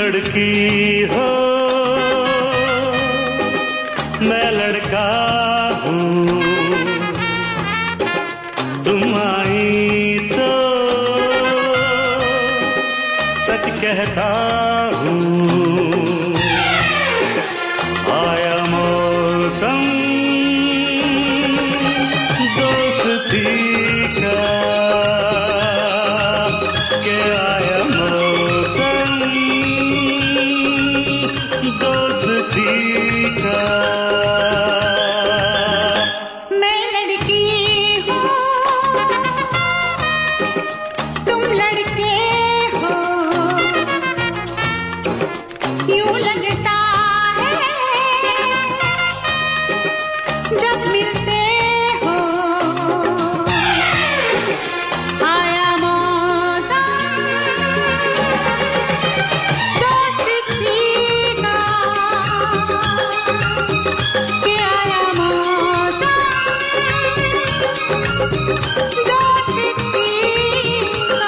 लड़की हो मैं लड़का हूँ, तुम आई तो सच कहता हूँ। आया मौसम दोस्ती का, के आया मौसम दोस्ती का। मैं लड़की हूँ, तुम लड़के हो, यूं लगता है जब मिलते हो। आया मौसम दोस्ती का, के आया मौसम दोस्ती का।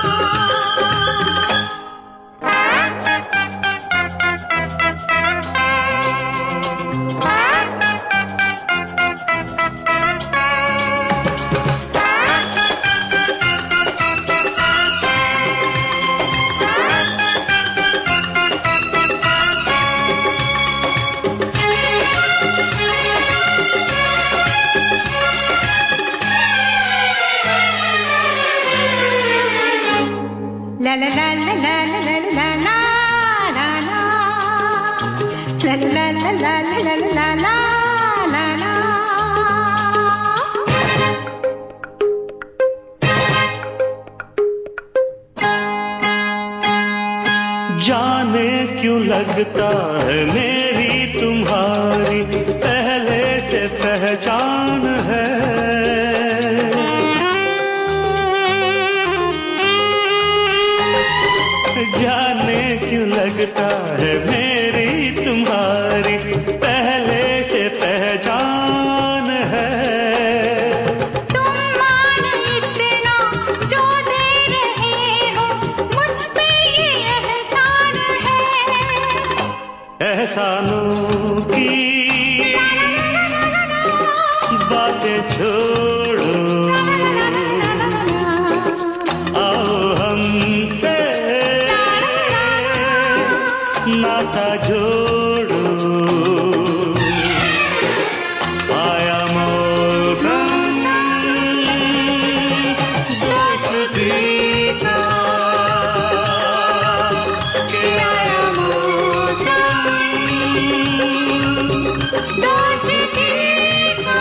La la la la la la la la la la la la la la la la la la la। जाने क्यों लगता है मेरी तुम्हारी पहले से पहचान है। जाने क्यों लगता है मेरी तुम्हारी पहले से पहचान है। तुम मान इतना जो दे रहे हो, मुझ पे ये एहसान है। एहसानों की बातें छोड़ो, आओ हमसे नाता जोड़ो। आया मौसम दोस्ती का, के आया मौसम दोस्ती का।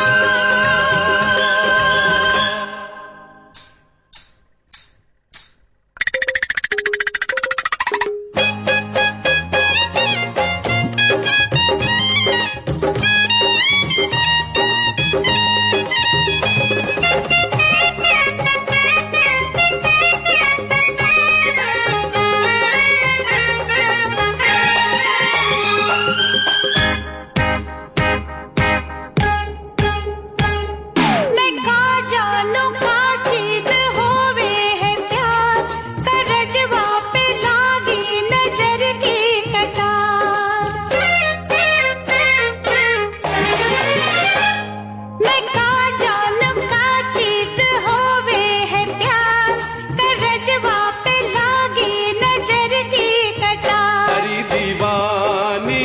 मैं का जानू का चीज होवे है प्यार, करजवा पे लागी नजर की कटार। मैं का जानू का चीज होवे है प्यार, करजवा पे लागी नजर की कटार। हरी दीवानी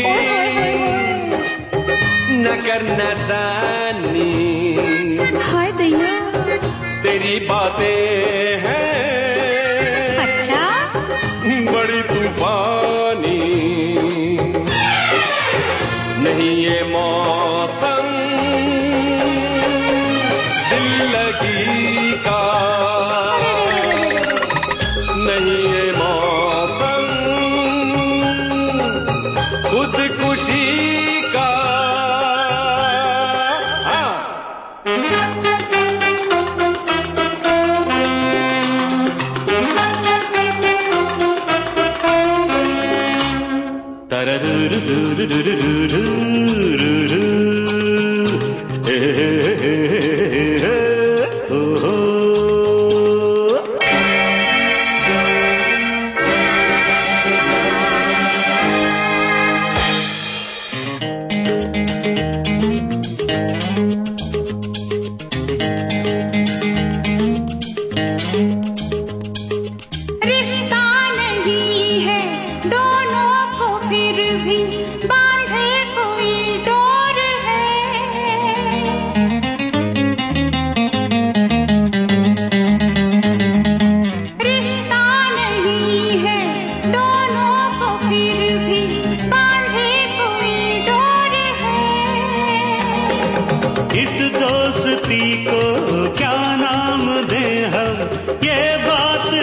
न करना दानी, हाय दैया, तेरी बातें हैं अच्छा बड़ी तूफानी। नहीं ये मौसम दिल लगी का, नहीं ये मौसम खुदकुशी का।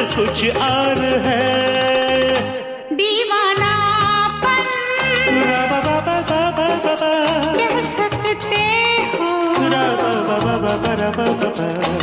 कुछ और है। दीवानापन कह सकते हो।